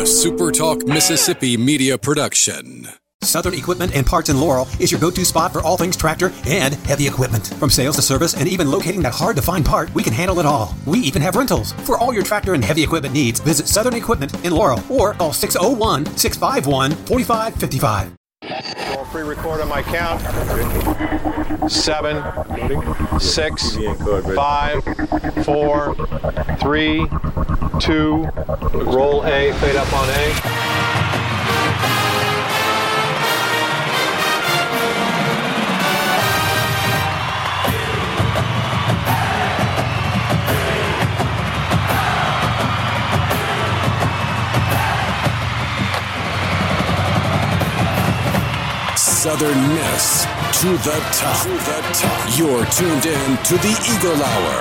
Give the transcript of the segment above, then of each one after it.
SuperTalk Mississippi media production. Southern Equipment and Parts in Laurel is your go-to spot for all things tractor and heavy equipment. From sales to service and even locating that hard-to-find part, we can handle it all. We even have rentals. For all your tractor and heavy equipment needs, visit Southern Equipment in Laurel or call 601-651-4555. I'll pre-record on my count. 7, 6, 5, 4, 3, 2, roll A, fade up on A. Southern Miss to the top. You're tuned in to the Eagle Hour.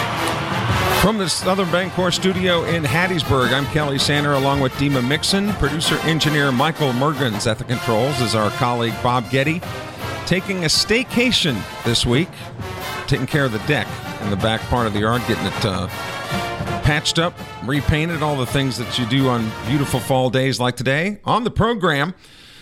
From the Southern Bancorp studio in Hattiesburg, I'm Kelly Sander along with Dima Mixon. Producer-engineer Michael Mergens at the controls is our colleague Bob Getty. Taking a staycation this week, taking care of the deck in the back part of the yard, getting it patched up, repainted, all the things that you do on beautiful fall days like today. On the program,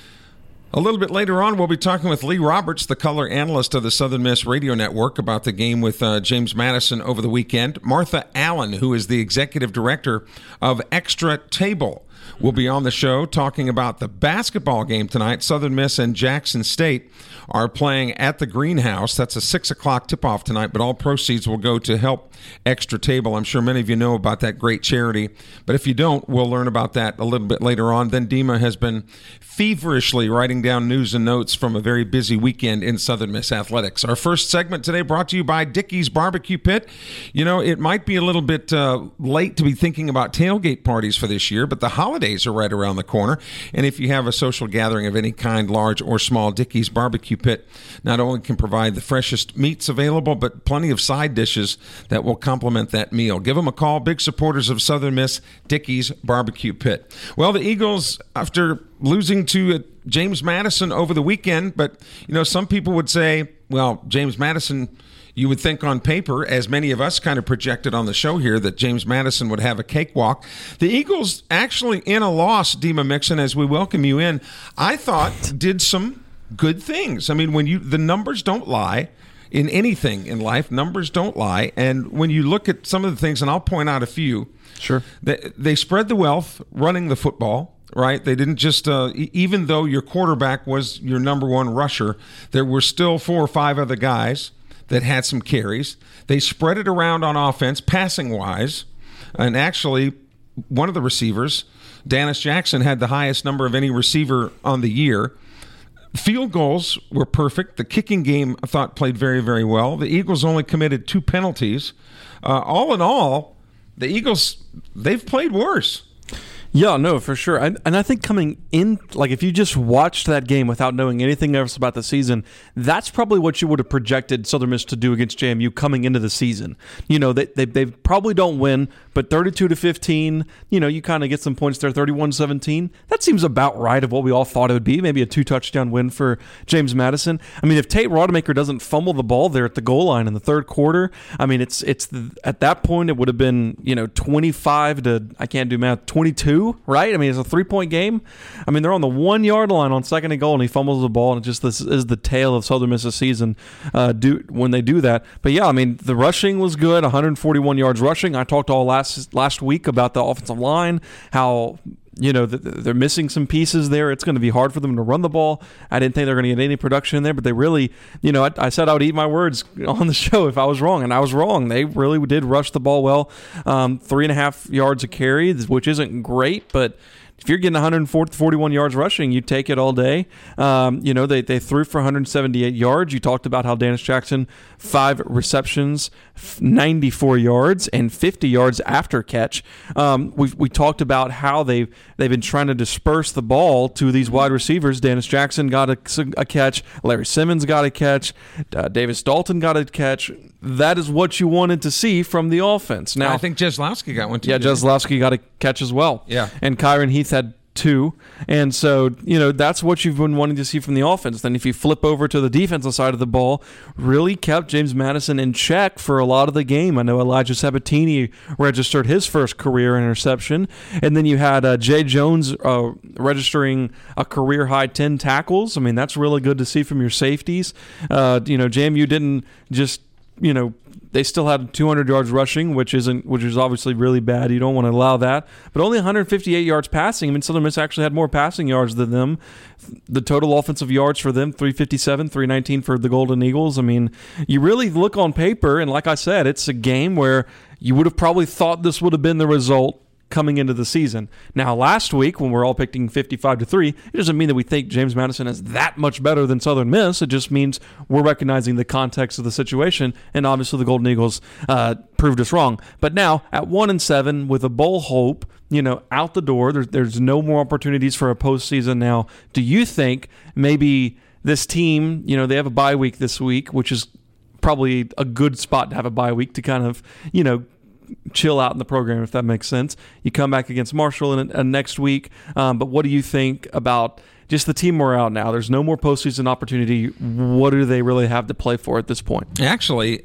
a little bit later on, we'll be talking with Lee Roberts, the color analyst of the Southern Miss Radio Network, about the game with James Madison over the weekend. Martha Allen, who is the executive director of Extra Table, will be on the show talking about the basketball game tonight. Southern Miss and Jackson State are playing at the Greenhouse. That's a 6 o'clock tip-off tonight, but all proceeds will go to help Extra Table. I'm sure many of you know about that great charity, but if you don't, we'll learn about that a little bit later on. Then Dima has been feverishly writing down news and notes from a very busy weekend in Southern Miss athletics. Our first segment today brought to you by Dickey's Barbecue Pit. You know, it might be a little bit late to be thinking about tailgate parties for this year, but the holidays are right around the corner. And if you have a social gathering of any kind, large or small, Dickey's Barbecue Pit not only can provide the freshest meats available, but plenty of side dishes that will complement that meal. Give them a call. Big supporters of Southern Miss, Dickey's Barbecue Pit. Well, the Eagles, after losing to James Madison over the weekend, but, you know, some people would say, well, James Madison, you would think on paper, as many of us kind of projected on the show here, that James Madison would have a cakewalk. The Eagles actually, in a loss, Dima Mixon, as we welcome you in, I thought did some good things. I mean, the numbers don't lie. In anything in life, numbers don't lie. And when you look at some of the things, and I'll point out a few. Sure. They spread the wealth running the football. Right? They didn't just, even though your quarterback was your number one rusher, there were still 4 or 5 other guys that had some carries. They spread it around on offense, passing-wise. And actually, one of the receivers, Dennis Jackson, had the highest number of any receiver on the year. Field goals were perfect. The kicking game, I thought, played very, very well. The Eagles only committed 2 penalties. All in all, the Eagles, they've played worse. Yeah, no, for sure. And I think coming in, like if you just watched that game without knowing anything else about the season, that's probably what you would have projected Southern Miss to do against JMU coming into the season. You know, they probably don't win, but 32-15, you know, you kind of get some points there, 31-17. That seems about right of what we all thought it would be, maybe a 2-touchdown win for James Madison. I mean, if Tate Rodemaker doesn't fumble the ball there at the goal line in the third quarter, I mean, at that point, it would have been, you know, 25 to, I can't do math, 22. Right? I mean, it's a 3-point game. I mean, they're on the 1-yard line on 2nd and goal, and he fumbles the ball, and this is the tale of Southern Miss's season when they do that. But yeah, I mean, the rushing was good, 141 yards rushing. I talked all last week about the offensive line, how, you know, they're missing some pieces there. It's going to be hard for them to run the ball. I didn't think they're going to get any production in there, but they really, you know, I said I would eat my words on the show if I was wrong, and I was wrong. They really did rush the ball well. 3.5 yards a carry, which isn't great, but if you're getting 141 yards rushing, you take it all day. You know, they threw for 178 yards. You talked about how Dennis Jackson, 5 receptions, 94 yards, and 50 yards after catch. We talked about how they've been trying to disperse the ball to these wide receivers. Dennis Jackson got a catch. Larry Simmons got a catch. Davis Dalton got a catch. That is what you wanted to see from the offense. Now, I think Jesłowski got one too. Yeah, Jesłowski got a catch as well. Yeah. And Kyron Heath had 2. And so, that's what you've been wanting to see from the offense. Then if you flip over to the defensive side of the ball, really kept James Madison in check for a lot of the game. I know Elijah Sabatini registered his first career interception. And then you had Jay Jones registering a career-high 10 tackles. I mean, that's really good to see from your safeties. JMU didn't just, they still had 200 yards rushing, which is obviously really bad. You don't want to allow that. But only 158 yards passing. I mean, Southern Miss actually had more passing yards than them. The total offensive yards for them, 357, 319 for the Golden Eagles. I mean, you really look on paper, and like I said, it's a game where you would have probably thought this would have been the result coming into the season. Now, last week, when we're all picking 55-3, it doesn't mean that we think James Madison is that much better than Southern Miss. It just means we're recognizing the context of the situation, and obviously the Golden Eagles proved us wrong. But now, at 1-7, with a bowl hope, out the door, there's no more opportunities for a postseason now. Do you think maybe this team, they have a bye week this week, which is probably a good spot to have a bye week to kind of, chill out in the program, if that makes sense. You come back against Marshall in next week. But what do you think about just the team morale now? There's no more postseason opportunity. What do they really have to play for at this point? Actually,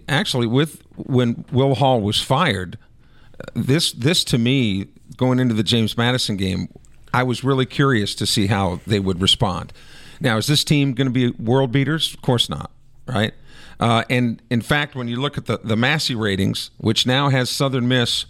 when Will Hall was fired, this to me, going into the James Madison game, I was really curious to see how they would respond. Now, is this team going to be world beaters? Of course not, right? And in fact, when you look at the Massey ratings, which now has Southern Miss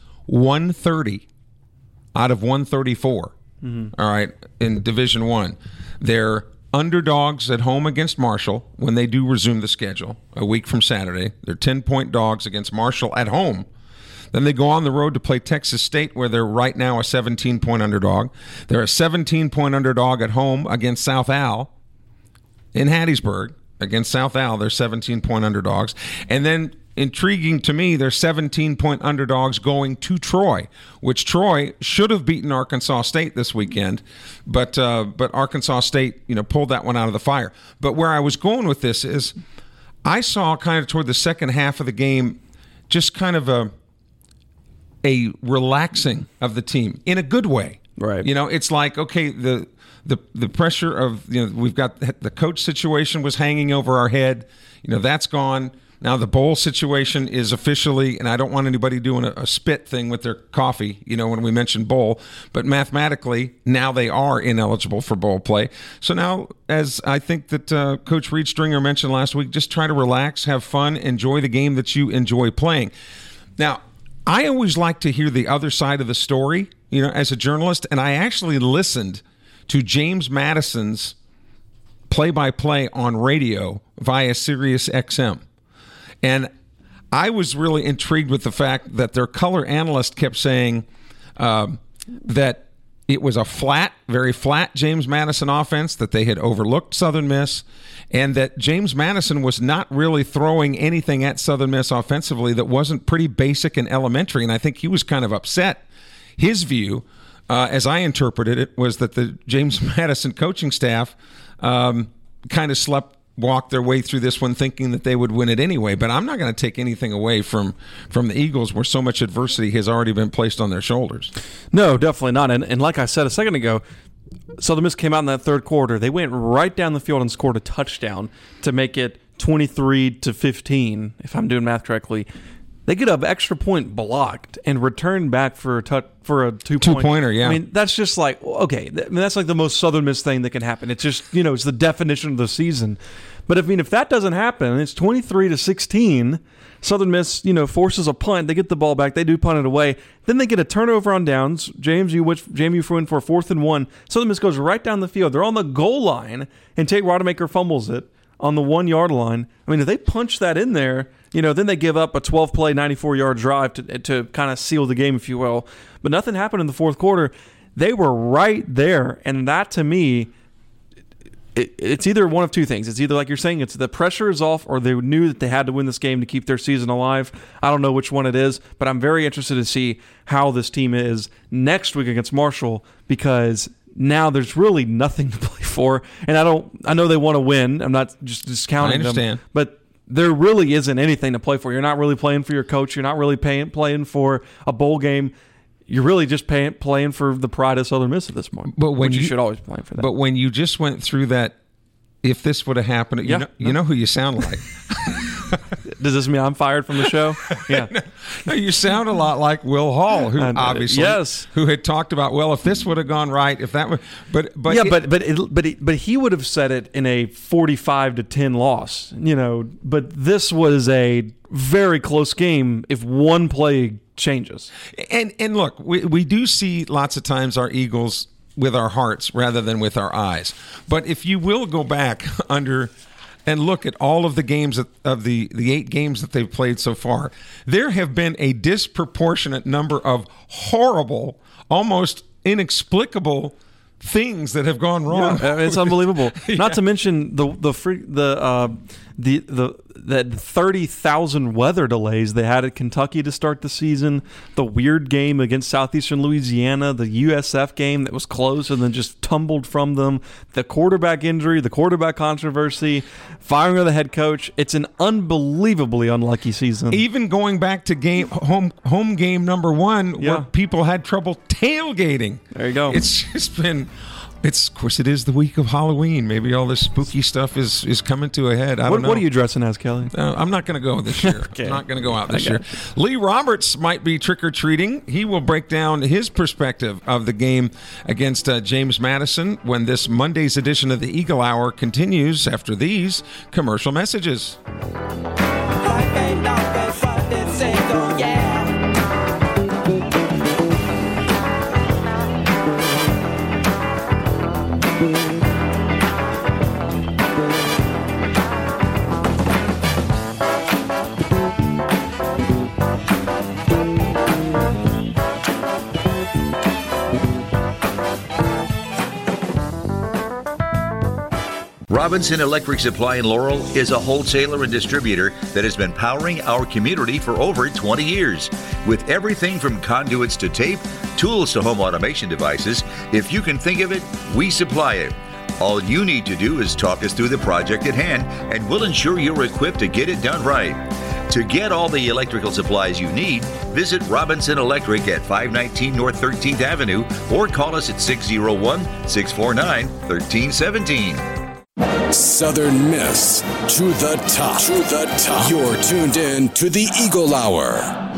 130 out of 134, all right, in Division I, they're underdogs at home against Marshall when they do resume the schedule a week from Saturday. They're 10-point dogs against Marshall at home. Then they go on the road to play Texas State, where they're right now a 17-point underdog. They're a 17-point underdog at home against South Al in Hattiesburg. Against South Al, they're 17-point underdogs. And then, intriguing to me, they're 17-point underdogs going to Troy, which Troy should have beaten Arkansas State this weekend, but Arkansas State, pulled that one out of the fire. But where I was going with this is, I saw kind of toward the second half of the game, just kind of a relaxing of the team in a good way. Right. It's like, okay, the pressure of, we've got the coach situation was hanging over our head. That's gone. Now the bowl situation is officially, and I don't want anybody doing a spit thing with their coffee, when we mention bowl, but mathematically now they are ineligible for bowl play. So now, as I think that Coach Reed Stringer mentioned last week, just try to relax, have fun, enjoy the game that you enjoy playing. Now, I always like to hear the other side of the story, as a journalist, and I actually listened to James Madison's play-by-play on radio via Sirius XM. And I was really intrigued with the fact that their color analyst kept saying that it was a very flat James Madison offense, that they had overlooked Southern Miss, and that James Madison was not really throwing anything at Southern Miss offensively that wasn't pretty basic and elementary. And I think he was kind of upset. His view, as I interpreted it, was that the James Madison coaching staff kind of walked their way through this one thinking that they would win it anyway. But I'm not going to take anything away from the Eagles, where so much adversity has already been placed on their shoulders. No, definitely not. And like I said a second ago, Southern Miss came out in that third quarter. They went right down the field and scored a touchdown to make it 23-15, if I'm doing math correctly. They get an extra point blocked and return back for a two-pointer. Yeah. I mean, that's just like, okay, that's like the most Southern Miss thing that can happen. It's just, it's the definition of the season. But if that doesn't happen, it's 23-16. Southern Miss, forces a punt. They get the ball back. They do punt it away. Then they get a turnover on downs. JMU threw in for a 4th and 1. Southern Miss goes right down the field. They're on the goal line, and Tate Rodemaker fumbles it on the 1-yard line. I mean, if they punch that in there, then they give up a 12-play, 94-yard drive to kind of seal the game, if you will. But nothing happened in the fourth quarter. They were right there, and that, to me, it's either one of two things. It's either, like you're saying, it's the pressure is off, or they knew that they had to win this game to keep their season alive. I don't know which one it is, but I'm very interested to see how this team is next week against Marshall, because now there's really nothing to play for. And I know they want to win. I'm not just discounting them. I understand. But there really isn't anything to play for. You're not really playing for your coach. You're not really playing for a bowl game. you're really just playing for the pride of Southern Miss at this point. But when you should always be playing for that. But when you just went through that, if this would have happened, you know who you sound like. Does this mean I'm fired from the show? Yeah. No, you sound a lot like Will Hall, who obviously, who had talked about, well, if this would have gone right, if that would, but he would have said it in a 45-10 loss, But this was a very close game if one play changes. And look, we do see lots of times our Eagles with our hearts rather than with our eyes. But if you will go back and look at all of the games of the 8 games that they've played so far, there have been a disproportionate number of horrible, almost inexplicable things that have gone wrong. Yeah, it's unbelievable. Not to mention the 30,000 weather delays they had at Kentucky to start the season, the weird game against Southeastern Louisiana, the USF game that was close and then just tumbled from them, the quarterback injury, the quarterback controversy, firing of the head coach. It's an unbelievably unlucky season. Even going back to home game number 1, where people had trouble tailgating. There you go. It's just been... Of course, it is the week of Halloween. Maybe all this spooky stuff is coming to a head. I don't know. What are you dressing as, Kelly? I'm not going to go this year. Okay. I'm not going to go out this year. Lee Roberts might be trick-or-treating. He will break down his perspective of the game against James Madison when this Monday's edition of the Eagle Hour continues after these commercial messages. Robinson Electric Supply in Laurel is a wholesaler and distributor that has been powering our community for over 20 years. With everything from conduits to tape, tools to home automation devices, if you can think of it, we supply it. All you need to do is talk us through the project at hand, and we'll ensure you're equipped to get it done right. To get all the electrical supplies you need, visit Robinson Electric at 519 North 13th Avenue or call us at 601-649-1317. Southern Miss to the top. To the top. You're tuned in to the Eagle Hour.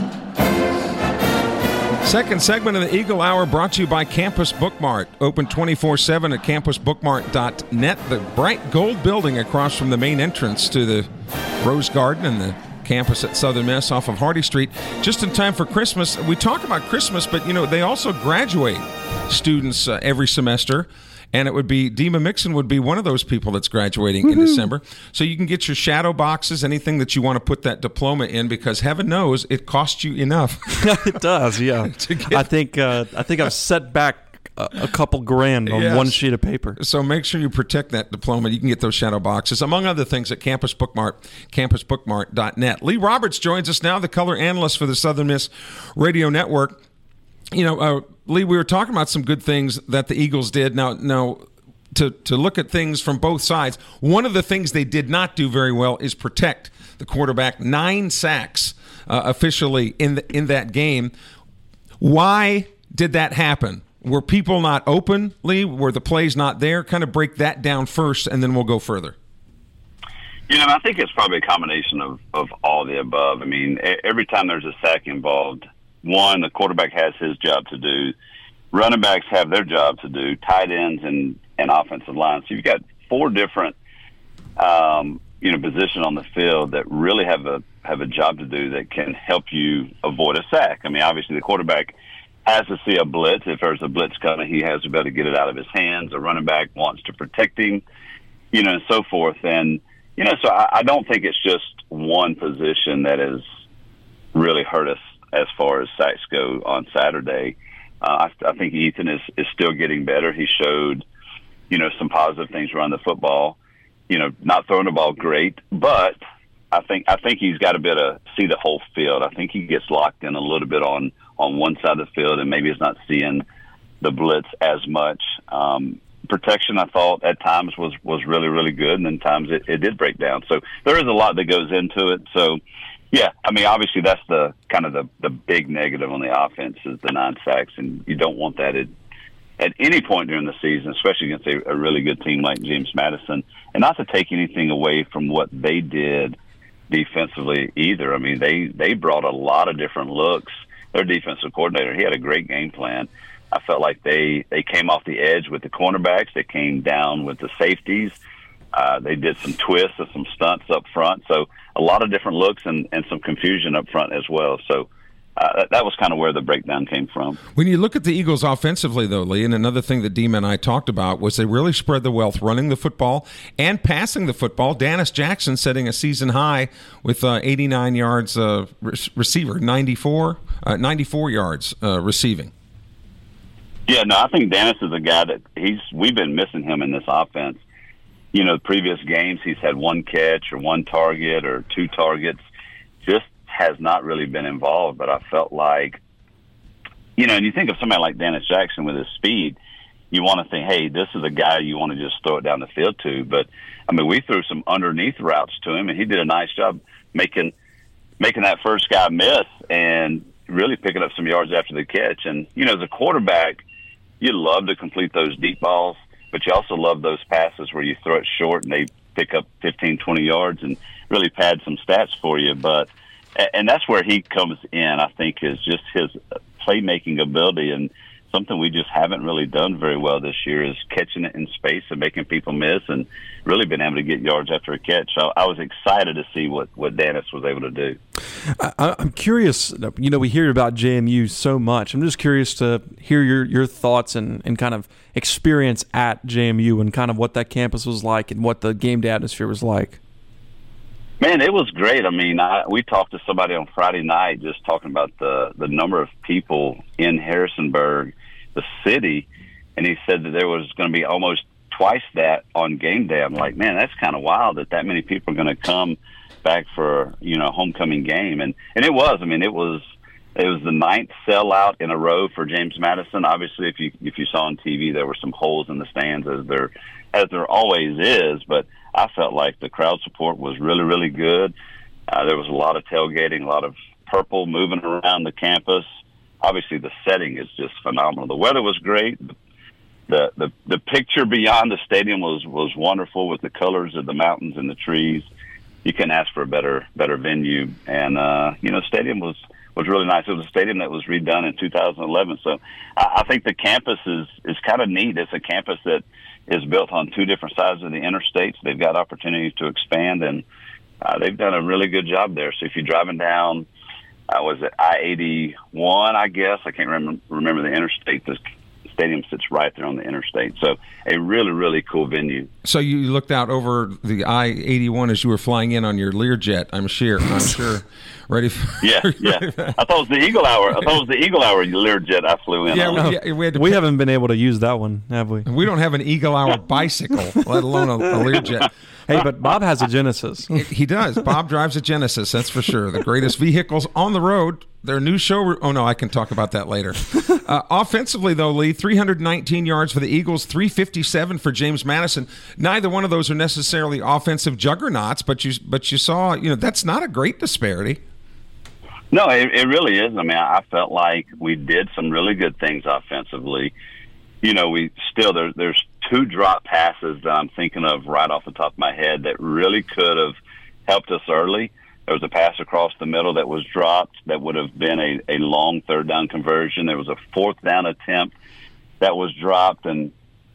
Second segment of the Eagle Hour brought to you by Campus Bookmart. Open 24/7 at campusbookmart.net. The bright gold building across from the main entrance to the Rose Garden and the campus at Southern Miss off of Hardy Street. Just in time for Christmas. We talk about Christmas, but, they also graduate students every semester. And it would be, Dima Mixon would be one of those people that's graduating in December. So you can get your shadow boxes, anything that you want to put that diploma in, because heaven knows it costs you enough. It does, yeah. I think I've set back a couple grand on one sheet of paper. So make sure you protect that diploma. You can get those shadow boxes, among other things, at Campus Bookmart, campusbookmart.net. Lee Roberts joins us now, the color analyst for the Southern Miss Radio Network. Lee, we were talking about some good things that the Eagles did. Now, to look at things from both sides, one of the things they did not do very well is protect the quarterback. 9 sacks officially in that game. Why did that happen? Were people not open, Lee? Were the plays not there? Kind of break that down first, and then we'll go further. I think it's probably a combination of all the above. I mean, every time there's a sack involved, one, the quarterback has his job to do. Running backs have their job to do. Tight ends and offensive line. So you've got 4 different, positions on the field that really have a job to do that can help you avoid a sack. I mean, obviously the quarterback has to see a blitz. If there's a blitz coming, he has to be able to get it out of his hands. A running back wants to protect him, and so forth. And, so I don't think it's just one position that has really hurt us as far as sacks go on Saturday. I think Ethan is still getting better. He showed, some positive things around the football. Not throwing the ball great, but I think he's got to be able to see the whole field. I think he gets locked in a little bit on one side of the field, and maybe is not seeing the blitz as much. Protection, I thought, at times was really, really good, and then times it did break down. So there is a lot that goes into it. So, Yeah, I mean, obviously that's the kind of the big negative on the offense is the 9 sacks, and you don't want that at any point during the season, especially against a really good team like James Madison. And not to take anything away from what they did defensively either. I mean, they brought a lot of different looks. Their defensive coordinator, he had a great game plan. I felt like they came off the edge with the cornerbacks. They came down with the safeties. They did some twists and some stunts up front. So a lot of different looks and some confusion up front as well. So that was kind of where the breakdown came from. When you look at the Eagles offensively, though, Lee, and another thing that Dima and I talked about was they really spread the wealth running the football and passing the football. Dennis Jackson setting a season high with 89 yards receiver, 94 yards receiving. Yeah, no, I think Dennis is a guy that we've been missing him in this offense. You know, previous games he's had 1 catch or 1 target or 2 targets. Just has not really been involved. But I felt like, you know, and you think of somebody like Dennis Jackson with his speed, you want to think, hey, this is a guy you want to just throw it down the field to. But, I mean, we threw some underneath routes to him, and he did a nice job making that first guy miss and really picking up some yards after the catch. And, you know, as a quarterback, you love to complete those deep balls, but you also love those passes where you throw it short and they pick up 15, 20 yards and really pad some stats for you. And that's where he comes in, I think, is just his playmaking ability, and something we just haven't really done very well this year is catching it in space and making people miss and really been able to get yards after a catch. So I was excited to see what Dennis was able to do. I'm curious, you know, we hear about JMU so much. I'm just curious to hear your thoughts and kind of experience at JMU and kind of what that campus was like and what the game day atmosphere was like. Man, it was great. I mean, we talked to somebody on Friday night just talking about the number of people in Harrisonburg, the city, and he said that there was going to be almost twice that on game day. I'm like, man, that's kind of wild that many people are going to come back for, you know, homecoming game. And it was. I mean, it was the 9th sellout in a row for James Madison. Obviously, if you saw on TV, there were some holes in the stands as there always is, but I felt like the crowd support was really, really good. There was a lot of tailgating, a lot of purple moving around the campus. Obviously, the setting is just phenomenal. The weather was great. The picture beyond the stadium was wonderful with the colors of the mountains and the trees. You couldn't ask for a better venue. And, you know, the stadium was really nice. It was a stadium that was redone in 2011. So I think the campus is kind of neat. It's a campus that is built on 2 different sides of the interstates. They've got opportunities to expand, and they've done a really good job there. So if you're driving down, was it I-81, I guess? I can't remember the interstate. The stadium sits right there on the interstate. So a really, really cool venue. So you looked out over the I-81 as you were flying in on your Learjet, I'm sure. Ready for, yeah. I thought it was the Eagle Hour. Learjet I flew in on. We haven't been able to use that one, have we? We don't have an Eagle Hour bicycle, let alone a Learjet. Hey, but Bob has a Genesis. He does. Bob drives a Genesis, that's for sure. The greatest vehicles on the road. Their new show. Oh, no, I can talk about that later. Offensively, though, Lee, 319 yards for the Eagles, 357 for James Madison. Neither one of those are necessarily offensive juggernauts, but you saw, you know, that's not a great disparity. No, it really is. I mean, I felt like we did some really good things offensively. You know, there's 2 drop passes that I'm thinking of right off the top of my head that really could have helped us early. There was a pass across the middle that was dropped that would have been a long 3rd down conversion. There was a 4th down attempt that was dropped, and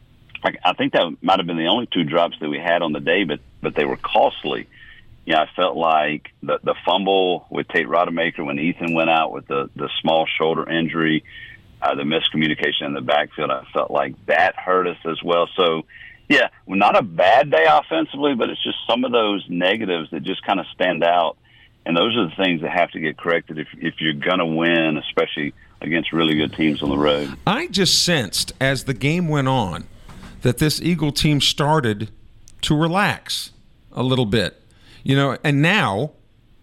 I think that might have been the only 2 drops that we had on the day, but they were costly. Yeah, I felt like the fumble with Tate Rodemaker when Ethan went out with the small shoulder injury, the miscommunication in the backfield, I felt like that hurt us as well. So, yeah, not a bad day offensively, but it's just some of those negatives that just kind of stand out. And those are the things that have to get corrected if you're going to win, especially against really good teams on the road. I just sensed as the game went on that this Eagle team started to relax a little bit. You know, and now,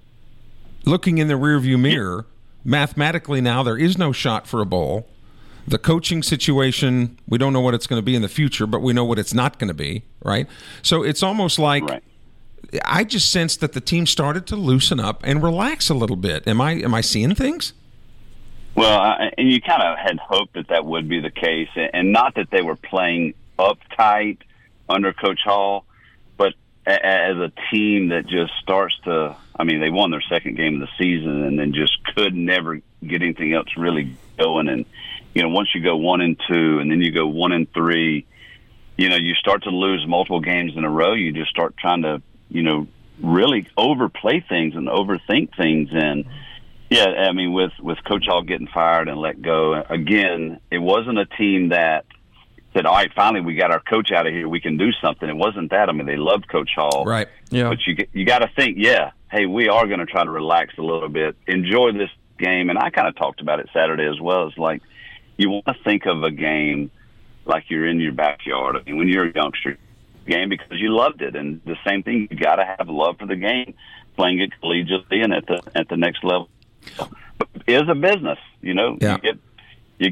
looking in the rearview mirror, mathematically now there is no shot for a bowl. The coaching situation, we don't know what it's going to be in the future, but we know what it's not going to be, right? So it's almost like I just sensed that the team started to loosen up and relax a little bit. Am I seeing things? Well, and you kind of had hoped that would be the case, and not that they were playing uptight under Coach Hall, but as a team that just starts to, I mean, they won their second game of the season and then just could never get anything else really going. And, once you go 1-2 and then you go 1-3, you start to lose multiple games in a row. You just start trying to, really overplay things and overthink things. And, yeah, I mean, with Coach Hall getting fired and let go, again, it wasn't a team that said, all right, finally we got our coach out of here, we can do something. It wasn't that. I mean, they loved Coach Hall. Right. Yeah. But you got to think, hey, we are going to try to relax a little bit, enjoy this game. And I kind of talked about it Saturday as well. It's like you want to think of a game like you're in your backyard. I mean, when you're a youngster, game because you loved it. And the same thing, you got to have love for the game, playing it collegiately and at the next level. But it is a business, Yeah. You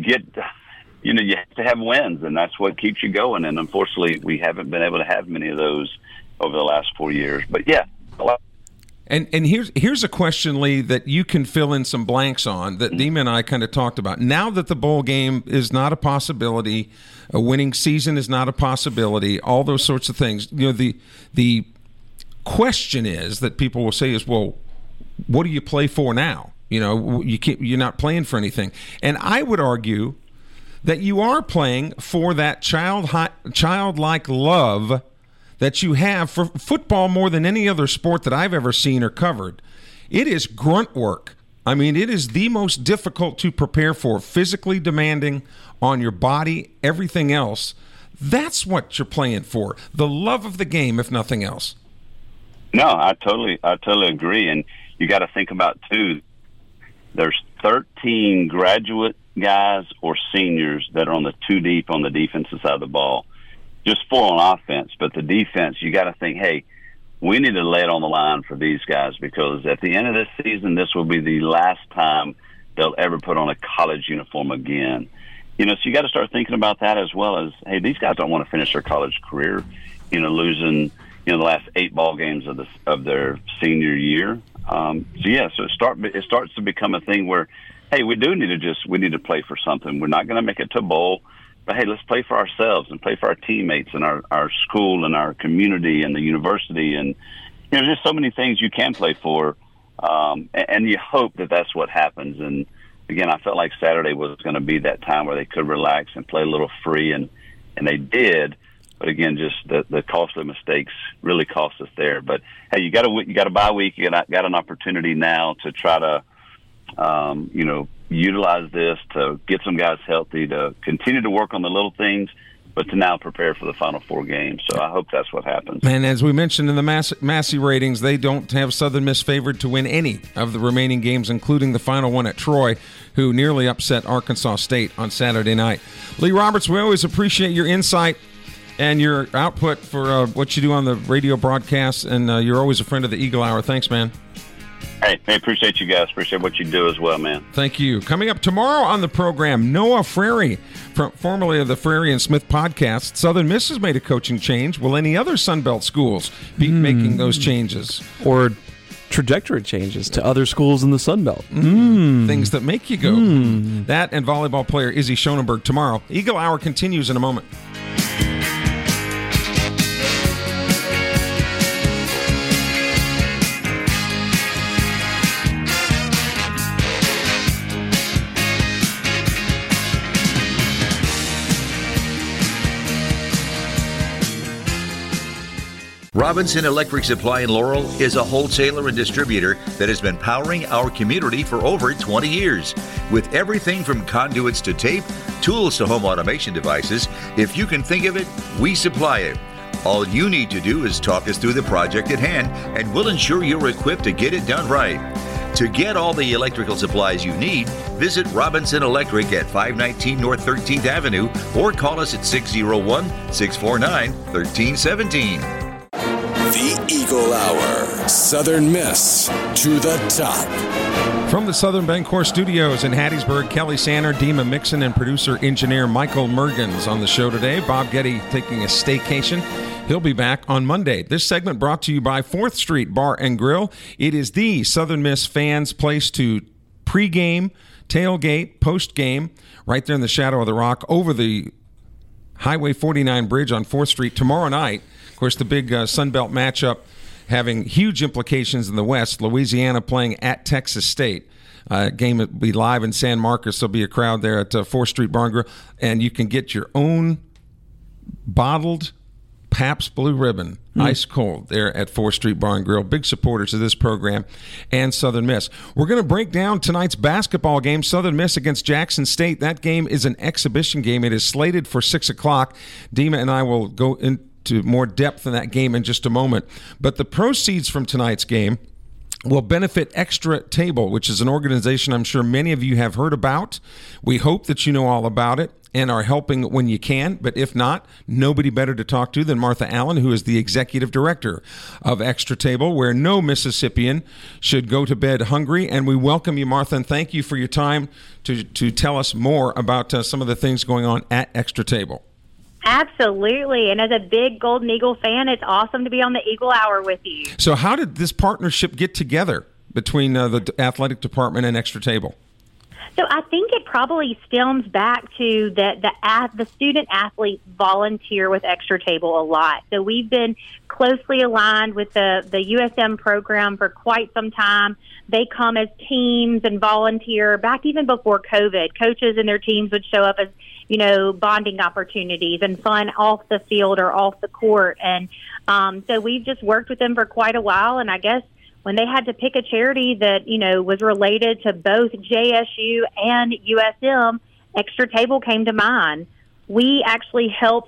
have to have wins, and that's what keeps you going. And unfortunately, we haven't been able to have many of those over the last 4 years. But yeah, a lot. And here's a question, Lee, that you can fill in some blanks on that Dima and I kind of talked about. Now that the bowl game is not a possibility, a winning season is not a possibility, all those sorts of things. The question is that people will say is, well, what do you play for now? You're not playing for anything. And I would argue that you are playing for that childlike love that you have for football more than any other sport that I've ever seen or covered. It is grunt work. I mean, it is the most difficult to prepare for, physically demanding on your body, everything else. That's what you're playing for, the love of the game, if nothing else. No, I totally agree. And you got to think about, too, there's 13 graduate guys or seniors that are on the two deep on the defensive side of the ball. Just 4 on offense, but the defense, you got to think, hey, we need to lay it on the line for these guys because at the end of this season, this will be the last time they'll ever put on a college uniform again. So you got to start thinking about that as well as, hey, these guys don't want to finish their college career, losing, the last 8 ball games of their senior year. So it starts to become a thing where, hey, we need to play for something. We're not going to make it to a bowl. But, hey, let's play for ourselves and play for our teammates and our school and our community and the university. And, there's so many things you can play for. And you hope that that's what happens. And, again, I felt like Saturday was going to be that time where they could relax and play a little free. And they did. But, again, just the costly mistakes really cost us there. But, hey, you got a bye week. You got an opportunity now to try to, utilize this to get some guys healthy, to continue to work on the little things, but to now prepare for the Final Four games. So I hope that's what happens. And as we mentioned in the Massey ratings, they don't have Southern Miss favored to win any of the remaining games, including the final one at Troy, who nearly upset Arkansas State on Saturday night. Lee Roberts, we always appreciate your insight and your output for what you do on the radio broadcasts, and you're always a friend of the Eagle Hour. Thanks, man. Hey, appreciate you guys. Appreciate what you do as well, man. Thank you. Coming up tomorrow on the program, Noah Frary, formerly of the Frary and Smith podcast. Southern Miss has made a coaching change. Will any other Sunbelt schools be making those changes? Or trajectory changes to other schools in the Sunbelt? Things that make you go. That and volleyball player Izzy Schonenberg tomorrow. Eagle Hour continues in a moment. Robinson Electric Supply in Laurel is a wholesaler and distributor that has been powering our community for over 20 years. With everything from conduits to tape, tools to home automation devices, if you can think of it, we supply it. All you need to do is talk us through the project at hand, and we'll ensure you're equipped to get it done right. To get all the electrical supplies you need, visit Robinson Electric at 519 North 13th Avenue or call us at 601-649-1317. The Eagle Hour. Southern Miss to the top. From the Southern Bancorp Studios in Hattiesburg, Kelly Sander, Dima Mixon, and producer-engineer Michael Mergens on the show today. Bob Getty taking a staycation. He'll be back on Monday. This segment brought to you by 4th Street Bar and Grill. It is the Southern Miss fans' place to pregame, tailgate, postgame, right there in the shadow of the rock over the Highway 49 bridge on 4th Street tomorrow night. Of course, the big Sun Belt matchup having huge implications in the West. Louisiana playing at Texas State. Game will be live in San Marcos. There'll be a crowd there at 4th Street Bar and Grill. And you can get your own bottled Pabst Blue Ribbon, ice cold, there at 4th Street Bar and Grill. Big supporters of this program and Southern Miss. We're going to break down tonight's basketball game, Southern Miss against Jackson State. That game is an exhibition game. It is slated for 6 o'clock. Dima and I will go into more depth in that game in just a moment. But the proceeds from tonight's game will benefit Extra Table, which is an organization I'm sure many of you have heard about. We hope that you know all about it and are helping when you can, but if not, nobody better to talk to than Martha Allen, who is the executive director of Extra Table, where no Mississippian should go to bed hungry. And we welcome you, Martha, and thank you for your time to tell us more about some of the things going on at Extra Table. Absolutely. And as a big Golden Eagle fan, it's awesome to be on the Eagle Hour with you. So how did this partnership get together between the athletic department and Extra Table? So I think it probably stems back to the student athletes volunteer with Extra Table a lot. So we've been closely aligned with the USM program for quite some time. They come as teams and volunteer back even before COVID. Coaches and their teams would show up as, bonding opportunities and fun off the field or off the court. And so we've just worked with them for quite a while. And I guess when they had to pick a charity that, was related to both JSU and USM, Extra Table came to mind. We actually helped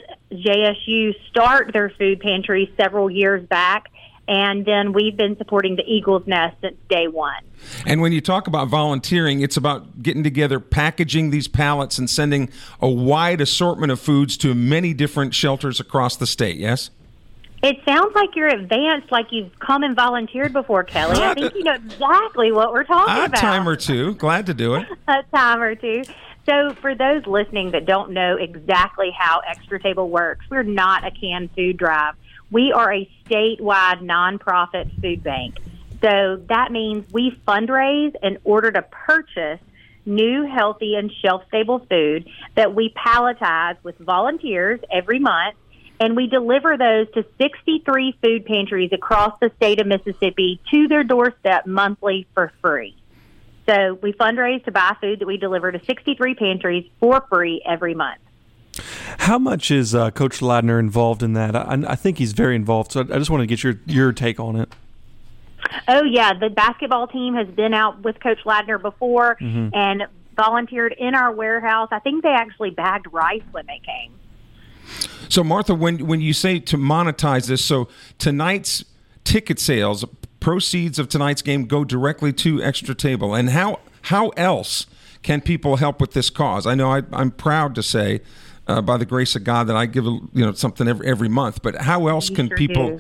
JSU start their food pantry several years back, and then we've been supporting the Eagle's Nest since day one. And when you talk about volunteering, it's about getting together, packaging these pallets, and sending a wide assortment of foods to many different shelters across the state, yes? It sounds like you're advanced, like you've come and volunteered before, Kelly. I think you know exactly what we're talking about. A time or two. Glad to do it. A time or two. So for those listening that don't know exactly how Extra Table works, we're not a canned food drive. We are a statewide nonprofit food bank. So that means we fundraise in order to purchase new, healthy, and shelf-stable food that we palletize with volunteers every month. And we deliver those to 63 food pantries across the state of Mississippi to their doorstep monthly for free. So we fundraise to buy food that we deliver to 63 pantries for free every month. How much is Coach Ladner involved in that? I think he's very involved, so I just want to get your take on it. Oh, yeah. The basketball team has been out with Coach Ladner before and volunteered in our warehouse. I think they actually bagged rice when they came. So, Martha, when you say to monetize this, so tonight's ticket sales, proceeds of tonight's game go directly to Extra Table. And how else can people help with this cause? I know I'm proud to say, by the grace of God, that I give something every month. But how else can people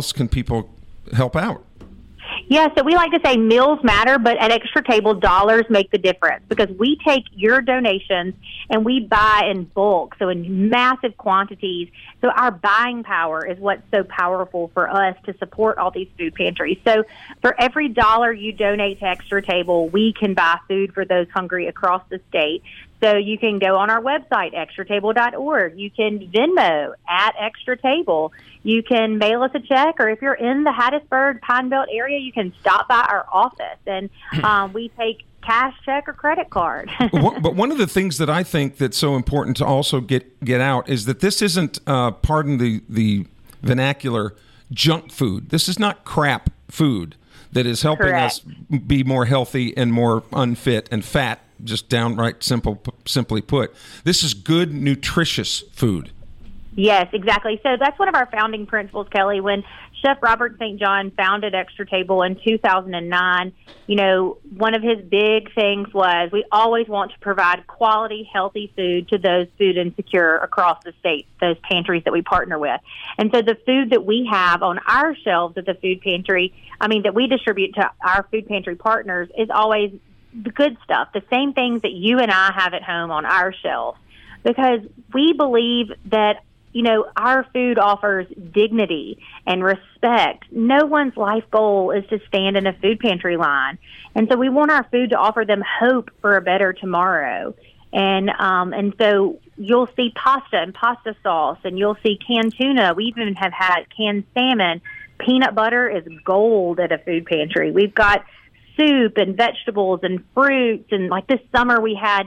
help out? Yeah, so we like to say meals matter, but at Extra Table, dollars make the difference because we take your donations and we buy in bulk, so in massive quantities. So our buying power is what's so powerful for us to support all these food pantries. So for every dollar you donate to Extra Table, we can buy food for those hungry across the state. So you can go on our website, extratable.org. You can Venmo at Extra Table. You can mail us a check, or if you're in the Hattiesburg, Pine Belt area, you can stop by our office, and we take cash, check, or credit card. But one of the things that I think that's so important to also get out is that this isn't, pardon the vernacular, junk food. This is not crap food that is helping us be more healthy and more unfit and fat. Just downright simply put. This is good, nutritious food. Yes, exactly. So that's one of our founding principles, Kelly. When Chef Robert St. John founded Extra Table in 2009, one of his big things was we always want to provide quality, healthy food to those food insecure across the state, those pantries that we partner with. And so the food that we have on our shelves at the food pantry, that we distribute to our food pantry partners, is always the good stuff, the same things that you and I have at home on our shelf, because we believe that, you know, our food offers dignity and respect. No one's life goal is to stand in a food pantry line. And so we want our food to offer them hope for a better tomorrow. And so you'll see pasta and pasta sauce, and you'll see canned tuna. We even have had canned salmon. Peanut butter is gold at a food pantry. We've got soup and vegetables and fruits. And like this summer we had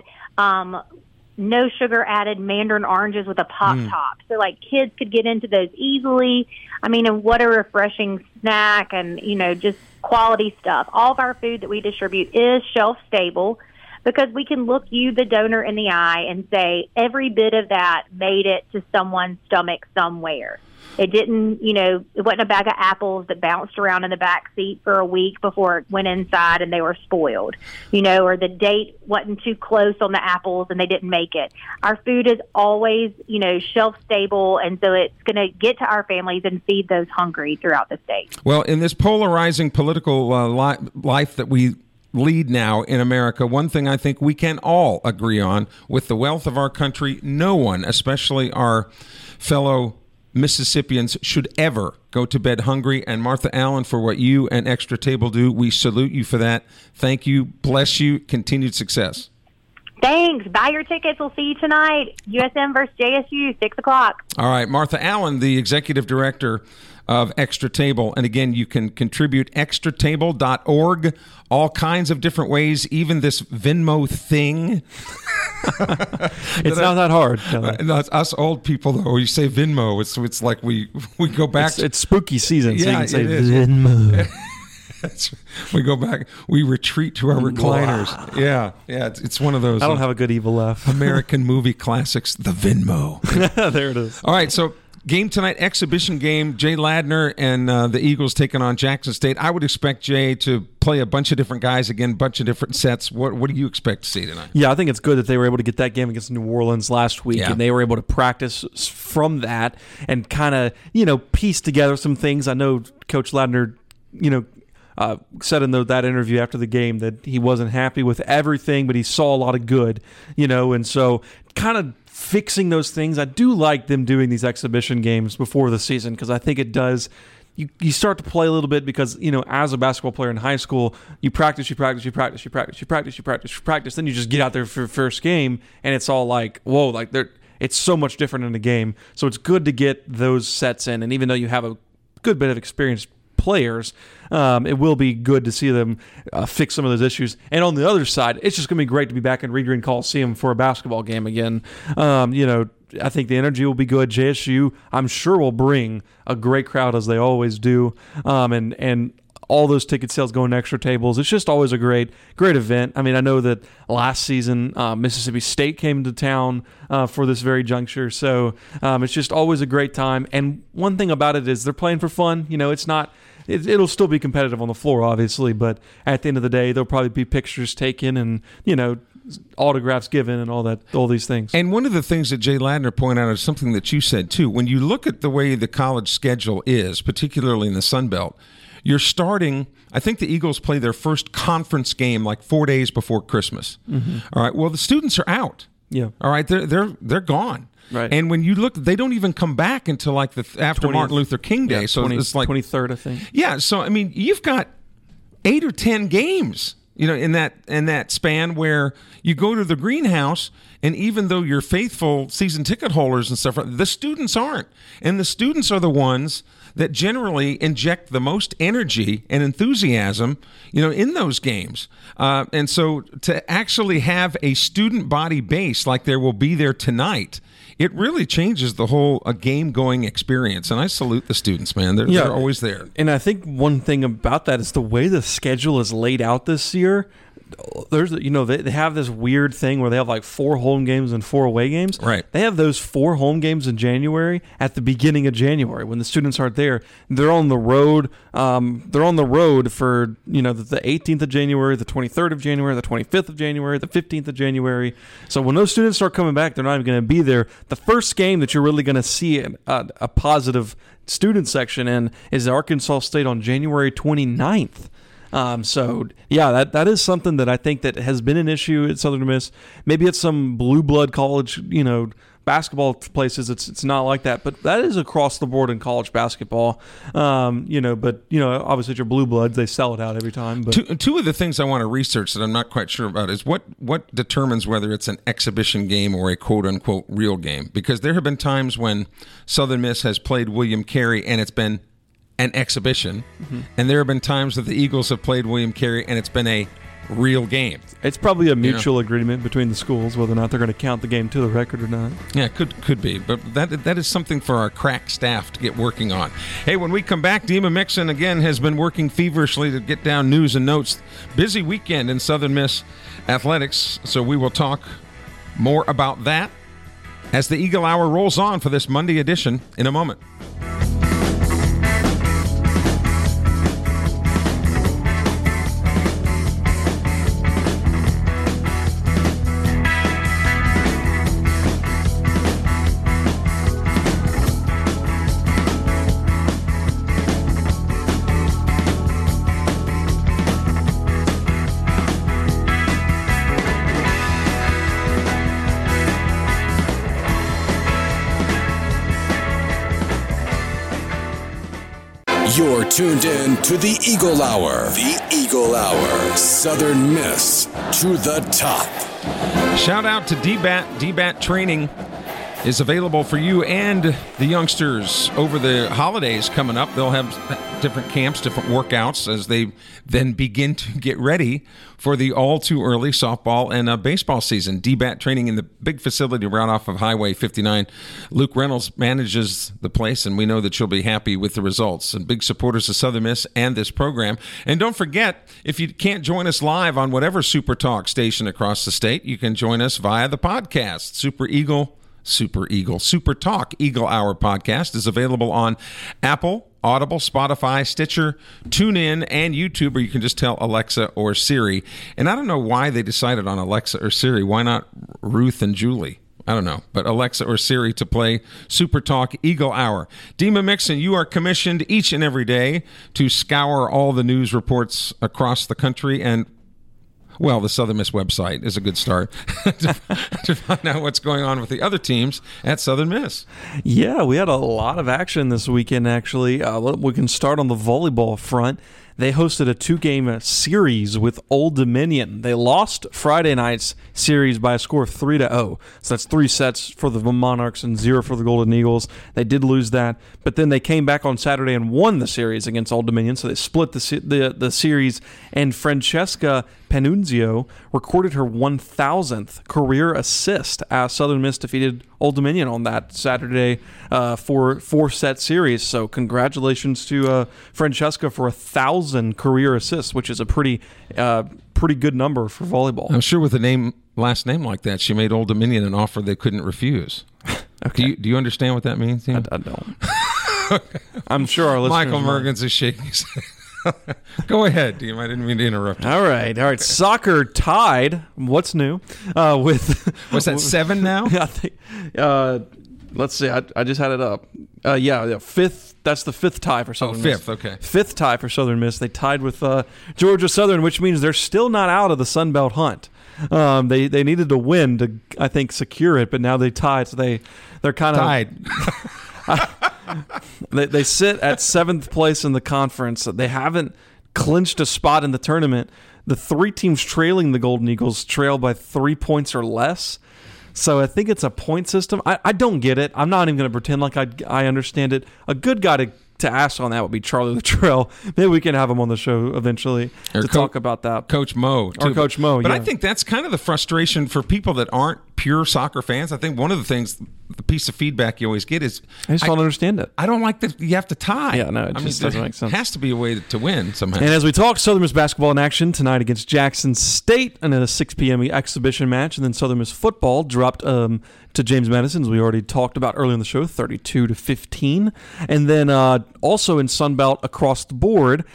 no sugar added mandarin oranges with a pop top. So like kids could get into those easily. I mean, and what a refreshing snack, and, you know, just quality stuff. All of our food that we distribute is shelf stable, because we can look you, the donor, in the eye and say every bit of that made it to someone's stomach somewhere. It didn't, you know, it wasn't a bag of apples that bounced around in the back seat for a week before it went inside and they were spoiled, you know, or the date wasn't too close on the apples and they didn't make it. Our food is always, you know, shelf stable, and so it's going to get to our families and feed those hungry throughout the state. Well, in this polarizing political life that we lead now in America, one thing I think we can all agree on, with the wealth of our country, no one, especially our fellow Mississippians, should ever go to bed hungry. And Martha Allen, for what you and Extra Table do, we salute you for that. Thank you. Bless you. Continued success. Thanks. Buy your tickets. We'll see you tonight. USM versus JSU, 6 o'clock. All right. Martha Allen, the executive director of Extra Table. And again, you can contribute extratable.org, all kinds of different ways, even this Venmo thing. It's not that hard. Us old people, though, when you say Venmo, it's like we go back. It's spooky season, so you can say Venmo. We go back. We retreat to our recliners. Yeah. It's one of those. I don't have a good evil laugh. American movie classics, the Venmo. There it is. All right, so game tonight, exhibition game. Jay Ladner and the Eagles taking on Jackson State. I would expect Jay to play a bunch of different guys again, a bunch of different sets. What do you expect to see tonight? Yeah, I think it's good that they were able to get that game against New Orleans last week, and they were able to practice from that and kind of, you know, piece together some things. I know Coach Ladner, you know, said in that interview after the game that he wasn't happy with everything, but he saw a lot of good, you know, and so kind of fixing those things. I do like them doing these exhibition games before the season, because I think it does. You start to play a little bit because, you know, as a basketball player in high school, you practice, then you just get out there for your first game, and it's all like, whoa, like it's so much different in the game. So it's good to get those sets in, and even though you have a good bit of experienced players, it will be good to see them fix some of those issues. And on the other side, it's just going to be great to be back in Reed Green Coliseum for a basketball game again. You know, I think the energy will be good. JSU, I'm sure, will bring a great crowd, as they always do. And all those ticket sales going to Extra Tables. It's just always a great event. I mean, I know that last season Mississippi State came to town for this very juncture, so it's just always a great time. And one thing about it is they're playing for fun. You know, it's not. It'll still be competitive on the floor, obviously, but at the end of the day, there'll probably be pictures taken and, you know, autographs given and all these things. And one of the things that Jay Ladner pointed out is something that you said too. When you look at the way the college schedule is, particularly in the Sun Belt, you're starting. I think the Eagles play their first conference game like 4 days before Christmas. Mm-hmm. All right. Well, the students are out. Yeah. All right. They're gone. Right. And when you look, they don't even come back until like after Martin Luther King Day. So it's like 23rd, I think. Yeah. So I mean, you've got 8 or 10 games, you know, in that span where you go to the greenhouse, and even though you're faithful season ticket holders and stuff, the students aren't, and the students are the ones that generally inject the most energy and enthusiasm, you know, in those games. And so to actually have a student body base like there will be there tonight, it really changes the whole game-going experience. And I salute the students, man. They're always there. And I think one thing about that is the way the schedule is laid out this year. There's, you know, they have this weird thing where they have like 4 home games and 4 away games. Right. They have those 4 home games in January at the beginning of January when the students aren't there. They're on the road. They're on the road for, you know, the 18th of January, the 23rd of January, the 25th of January, the 15th of January. So when those students start coming back, they're not even going to be there. The first game that you're really going to see a positive student section in is Arkansas State on January 29th. So yeah, that is something that I think that has been an issue at Southern Miss. Maybe at some blue blood college, basketball places, it's not like that, but that is across the board in college basketball. But obviously at your blue bloods, they sell it out every time. But two of the things I want to research that I'm not quite sure about is what determines whether it's an exhibition game or a quote unquote real game, because there have been times when Southern Miss has played William Carey and it's been an exhibition, and there have been times that the Eagles have played William Carey and it's been a real game. It's probably a mutual agreement between the schools whether or not they're going to count the game to the record or not. Yeah, could be, but that is something for our crack staff to get working on. Hey, when we come back, Dima Mixon again has been working feverishly to get down news and notes. Busy weekend in Southern Miss athletics, so we will talk more about that as the Eagle Hour rolls on for this Monday edition in a moment. You're tuned in to the Eagle Hour. The Eagle Hour. Southern Miss to the top. Shout out to DBAT. DBAT training is available for you and the youngsters over the holidays coming up. They'll have different camps, different workouts as they then begin to get ready for the all too early softball and baseball season. DBAT training in the big facility right off of Highway 59. Luke Reynolds manages the place, and we know that you'll be happy with the results. And big supporters of Southern Miss and this program. And don't forget, if you can't join us live on whatever Super Talk station across the state, you can join us via the podcast. Super Talk Eagle Hour podcast is available on Apple, Audible, Spotify, Stitcher, TuneIn, and YouTube, or you can just tell Alexa or Siri. And I don't know why they decided on Alexa or Siri. Why not Ruth and Julie? I don't know. But Alexa or Siri to play Super Talk Eagle Hour. Dima Mixon, you are commissioned each and every day to scour all the news reports across the country, and well, the Southern Miss website is a good start to find out what's going on with the other teams at Southern Miss. Yeah, we had a lot of action this weekend, actually. We can start on the volleyball front. They hosted a 2-game series with Old Dominion. They lost Friday night's series by a score of 3-0. So that's 3 sets for the Monarchs and 0 for the Golden Eagles. They did lose that, but then they came back on Saturday and won the series against Old Dominion. So they split the series, and Francesca Panunzio recorded her 1,000th career assist as Southern Miss defeated Old Dominion on that Saturday for 4-set series. So congratulations to Francesca for 1,000 career assists, which is a pretty good number for volleyball. I'm sure with a last name like that, she made Old Dominion an offer they couldn't refuse. Okay. Do you understand what that means? I don't. I'm sure our listeners Michael Mergens is shaking his head. Go ahead, Dean. I didn't mean to interrupt you. All right. Soccer tied. What's new? With what's that, 7 now? I think. Let's see. I just had it up. Fifth. That's the 5th tie for Southern Miss. 5th. Okay. 5th tie for Southern Miss. They tied with Georgia Southern, which means they're still not out of the Sun Belt hunt. They needed to win to, I think, secure it, but now they tied, so they're kind of tied. They sit at 7th place in the conference. They haven't clinched a spot in the tournament. The 3 teams trailing the Golden Eagles trail by 3 points or less. So I think it's a point system. I don't get it. I'm not even going to pretend like I understand it. A good guy to ask on that would be Charlie Luttrell. Maybe we can have him on the show eventually to talk about that. Coach Mo. Or Coach Mo, But I think that's kind of the frustration for people that aren't pure soccer fans. I think one of the things, the piece of feedback you always get is, I just don't understand it. I don't like that you have to tie. Yeah, no, it just doesn't make sense. There has to be a way to win somehow. And as we talk, Southern Miss basketball in action tonight against Jackson State, and then a 6 p.m. exhibition match, and then Southern Miss football dropped to James Madison, as we already talked about earlier in the show, 32-15. And then also in Sunbelt across the board,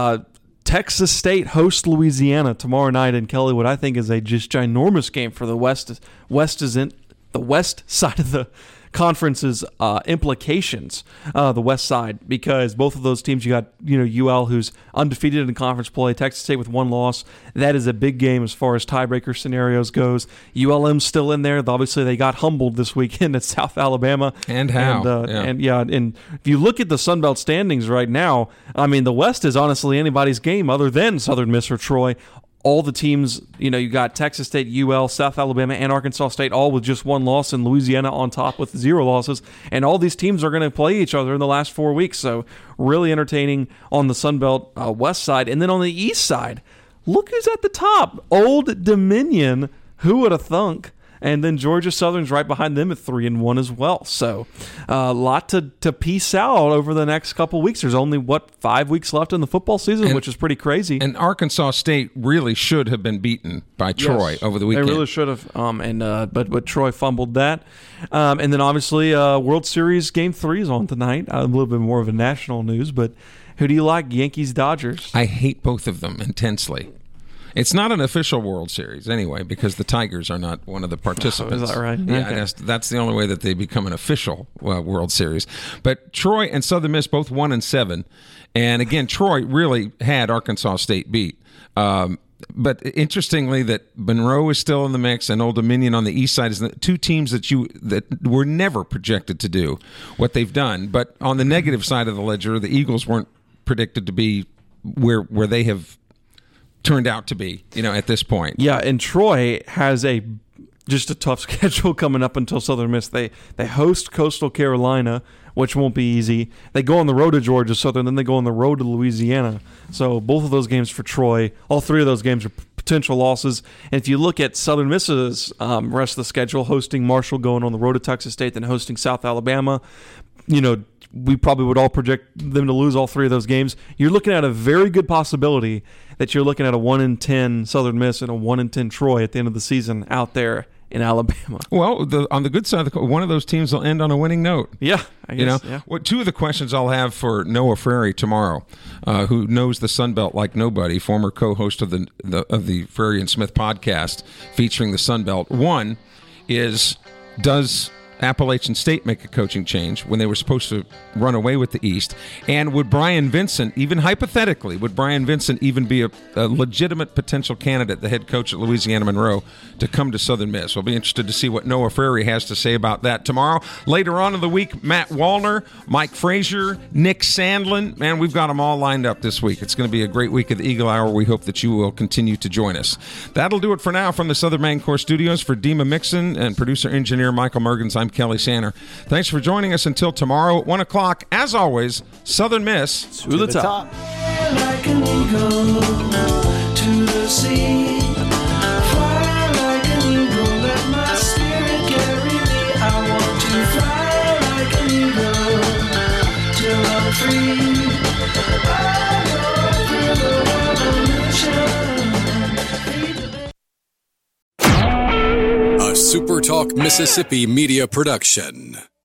Texas State hosts Louisiana tomorrow night in Kellywood. I think is a just ginormous game for the West. West is in the west side of the conference's implications, the west side, because both of those teams, you got UL, who's undefeated in conference play, Texas State with 1 loss. That is a big game as far as tiebreaker scenarios goes. ULM's still in there. Obviously, they got humbled this weekend at South Alabama. And how? And if you look at the Sun Belt standings right now, I mean, the West is honestly anybody's game other than Southern Miss or Troy. All the teams, you got Texas State, UL, South Alabama, and Arkansas State, all with just 1 loss, and Louisiana on top with 0 losses. And all these teams are going to play each other in the last 4 weeks. So really entertaining on the Sun Belt West side. And then on the East side, look who's at the top. Old Dominion. Who would have thunk? And then Georgia Southern's right behind them at 3-1 as well. So a lot to piece out over the next couple weeks. There's only, 5 weeks left in the football season, which is pretty crazy. And Arkansas State really should have been beaten by Troy over the weekend. They really should have. But Troy fumbled that. And then obviously World Series Game 3 is on tonight. A little bit more of a national news. But who do you like, Yankees, Dodgers? I hate both of them intensely. It's not an official World Series anyway, because the Tigers are not one of the participants. Oh, is that right? Yeah, okay. That's the only way that they become an official World Series. But Troy and Southern Miss both 1-7, and again, Troy really had Arkansas State beat. But interestingly, that Monroe is still in the mix, and Old Dominion on the east side is the 2 teams that were never projected to do what they've done. But on the negative side of the ledger, the Eagles weren't predicted to be where they have turned out to be, at this point. Yeah, and Troy has just a tough schedule coming up until Southern Miss. They host Coastal Carolina, which won't be easy. They go on the road to Georgia Southern, then they go on the road to Louisiana. So both of those games for Troy, all 3 of those games are potential losses. And if you look at Southern Miss's rest of the schedule, hosting Marshall, going on the road to Texas State, then hosting South Alabama, we probably would all project them to lose all 3 of those games. You're looking at a very good possibility that you're looking at a 1-10 Southern Miss and a 1-10 Troy at the end of the season out there in Alabama. Well, on the good side, one of those teams will end on a winning note. Yeah, I guess. Yeah. 2 of the questions I'll have for Noah Frary tomorrow, who knows the Sun Belt like nobody, former co-host of the Frary and Smith podcast featuring the Sun Belt. One is, does Appalachian State make a coaching change when they were supposed to run away with the East? And would Brian Vincent, even hypothetically, even be a legitimate potential candidate, the head coach at Louisiana Monroe, to come to Southern Miss? We'll be interested to see what Noah Frary has to say about that tomorrow. Later on in the week, Matt Wallner, Mike Frazier, Nick Sandlin. Man, we've got them all lined up this week. It's going to be a great week of the Eagle Hour. We hope that you will continue to join us. That'll do it for now from the Southern Bancorp Studios. For Dima Mixon and producer-engineer Michael Mergens, I'm Kelly Sander. Thanks for joining us until tomorrow at 1 o'clock. As always, Southern Miss to the top. Like an eagle to the sea. Fly like an eagle, let my spirit carry me. I want to fly like an eagle till I'm free. I go through the revolution. A SuperTalk Mississippi media production.